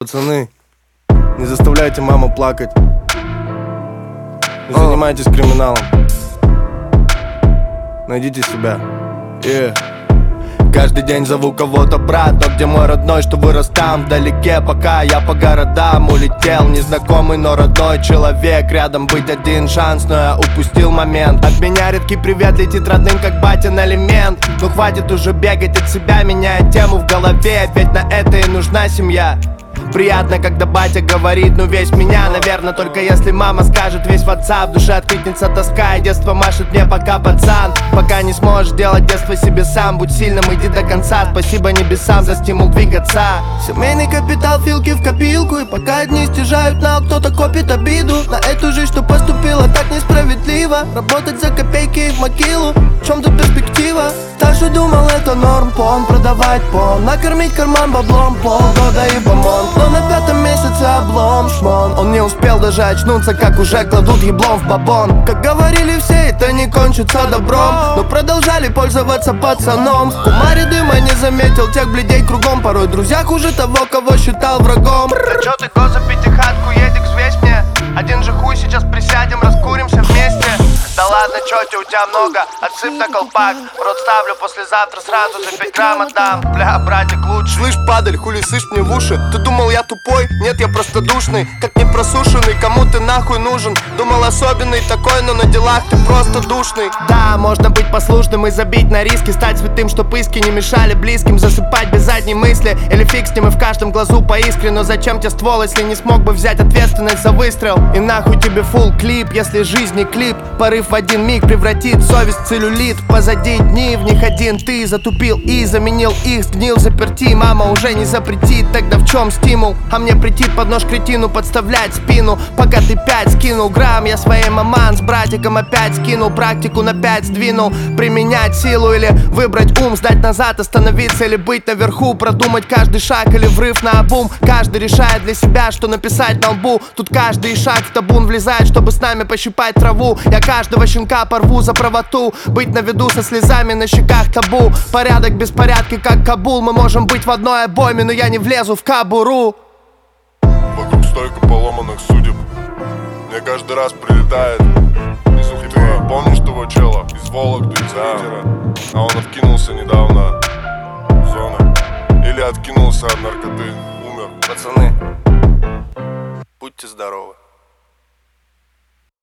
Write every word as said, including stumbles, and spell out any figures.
Пацаны, не заставляйте маму плакать. Не занимайтесь криминалом. Найдите себя. Yeah. Каждый день зову кого-то брат, но где мой родной, что вырос там вдалеке? Пока я по городам улетел, незнакомый, но родной человек. Рядом быть один шанс, но я упустил момент. От меня редкий привет летит родным, как батин элемент. Ну хватит уже бегать от себя, меняя тему в голове, ведь на это и нужна семья. Приятно, когда батя говорит, ну весь меня. Наверное, только если мама скажет весь в отца. В душе откликнется тоска, и детство машет мне пока пацан. Пока не сможешь делать детство себе сам, будь сильным, иди до конца. Спасибо небесам за стимул двигаться. Семейный капитал, филки в копилку. И пока одни стяжают на, кто-то копит обиду на эту жизнь, что поступила так несправедливо. Работать за копейки и в могилу, в чем-то перспектива. Старший думал, это норм, пон, продавать пон, накормить карман баблом, полгода и бомон. Но на пятом месяце облом, шмон. Он не успел даже очнуться, как уже кладут еблом в бабон. Как говорили все, это не кончится добром, но продолжали пользоваться пацаном. В кумаре дыма не заметил тех бледей кругом. Порой друзья хуже того, кого считал врагом. Да чё ты, коза, пятихатку, едик, взвесь мне. Один же хуй, сейчас присядем, раскуримся вместе. Да ладно, чё тебе, у тебя много, отсыпь на колпак. В рот ставлю, послезавтра сразу за пять грамм отдам. Бля, братик, лучше. Слышь, падаль, хули сышь мне в уши? Ты думал, я тупой? Нет, я просто душный, как не просушенный. Кому ты нахуй нужен? Думал, особенный такой, но на делах ты просто душный. Да, можно быть послушным и забить на риски, стать святым, чтоб иски не мешали близким. Засыпать без задней мысли, или фиг с ним, и в каждом глазу по искре. Но зачем тебе ствол, если не смог бы взять ответственность за выстрел? И нахуй тебе фулл клип, если жизнь не клип. Порыв в один миг превратит совесть в целлюлит. Позади дни, в них один ты затупил и заменил их, сгнил заперти. Мама уже не запретит, тогда в чем стимул? А мне претит под нож кретину подставлять спину. Пока ты пять скинул грамм, я своей маман с братиком опять скинул. Практику на пять сдвинул. Применять силу или выбрать ум, сдать назад, остановиться или быть наверху. Продумать каждый шаг или врыв на обум. Каждый решает для себя, что написать на лбу. Тут каждый шаг в табун влезает, чтобы с нами пощипать траву. Я каждого щенка порву за правоту. Быть на виду со слезами на щеках табу. Порядок беспорядки, как Кабул. Мы можем быть в одной обойме, но я не влезу в кобуру. Вокруг стойка поломанных судеб. Мне каждый раз прилетает из Ухты. Помнишь того чела из Вологды, из Питера? А он откинулся недавно в зоны. Или откинулся от наркоты, умер. Пацаны, будьте здоровы.